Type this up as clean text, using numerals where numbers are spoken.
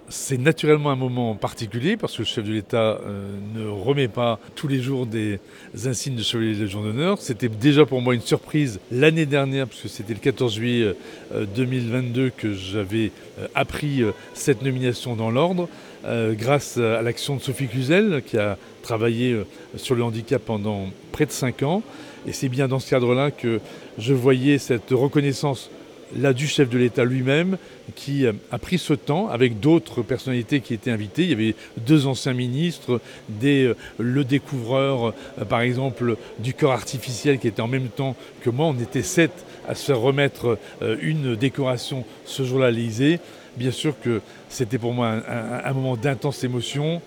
C'est naturellement un moment particulier parce que le chef de l'État ne remet pas tous les jours des insignes de chevalier de Légion d'honneur. C'était déjà pour moi une surprise l'année dernière, puisque c'était le 14 juillet 2022 que j'avais appris cette nomination dans l'ordre, grâce à l'action de Sophie Cluzel, qui a travaillé sur le handicap pendant près de 5 ans. Et c'est bien dans ce cadre-là que je voyais cette reconnaissance là du chef de l'État lui-même, qui a pris ce temps avec d'autres personnalités qui étaient invitées. Il y avait 2 anciens ministres, le découvreur, par exemple, du corps artificiel qui était en même temps que moi. On était 7 à se faire remettre une décoration ce jour-là à l'Élysée. Bien sûr que c'était pour moi un moment d'intense émotion.